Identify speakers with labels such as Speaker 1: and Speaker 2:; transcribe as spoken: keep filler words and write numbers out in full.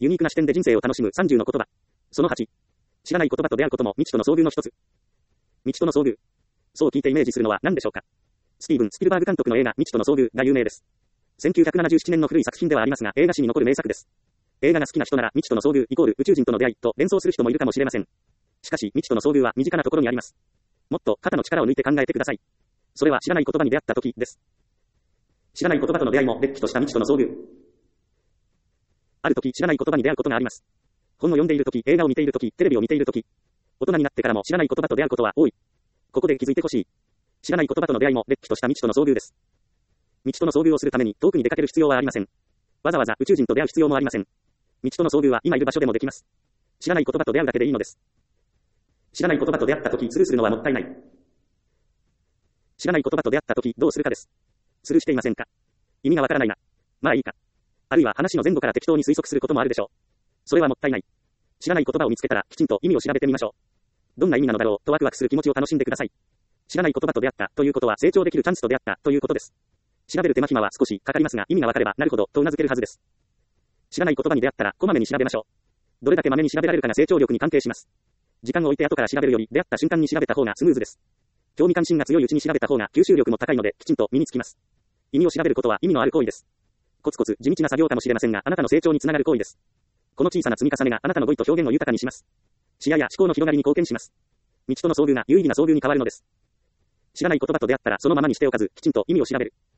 Speaker 1: ユニークな視点で人生を楽しむさんじゅうの言葉。そのはち。知らない言葉と出会うことも未知との遭遇の一つ。未知との遭遇。そう聞いてイメージするのは何でしょうか。スティーブン・スピルバーグ監督の映画未知との遭遇が有名です。せんきゅうひゃくななじゅうななねんの古い作品ではありますが、映画史に残る名作です。映画が好きな人なら未知との遭遇イコール宇宙人との出会いと連想する人もいるかもしれません。しかし未知との遭遇は身近なところにあります。もっと肩の力を抜いて考えてください。それは知らない言葉に出会った時です。知らない言葉との出会いもれっきとした未知との遭遇。ある時知らない言葉に出会うことがあります。本を読んでいる時、映画を見ている時、テレビを見ている時、大人になってからも知らない言葉と出会うことは多い。ここで気づいてほしい。知らない言葉との出会いもれっきとした未知との遭遇です。未知との遭遇をするために遠くに出かける必要はありません。わざわざ宇宙人と出会う必要もありません。未知との遭遇は今いる場所でもできます。知らない言葉と出会うだけでいいのです。知らない言葉と出会った時スルーするのはもったいない。知らない言葉と出会った時どうするかです。スルーしていませんか。意味がわからないな。まあいいか。あるいは話の前後から適当に推測することもあるでしょう。それはもったいない。知らない言葉を見つけたらきちんと意味を調べてみましょう。どんな意味なのだろうとワクワクする気持ちを楽しんでください。知らない言葉と出会ったということは成長できるチャンスと出会ったということです。調べる手間暇は少しかかりますが意味がわかればなるほどと頷けるはずです。知らない言葉に出会ったらこまめに調べましょう。どれだけまめに調べられるかが成長力に関係します。時間を置いて後から調べるより出会った瞬間に調べた方がスムーズです。興味関心が強いうちに調べた方が吸収力も高いのできちんと身につきます。意味を調べることは意味のある行為です。コツコツ地道な作業かもしれませんがあなたの成長につながる行為です。この小さな積み重ねがあなたの語彙と表現を豊かにします。視野や思考の広がりに貢献します。未知との遭遇が有意義な遭遇に変わるのです。知らない言葉と出会ったらそのままにしておかずきちんと意味を調べる。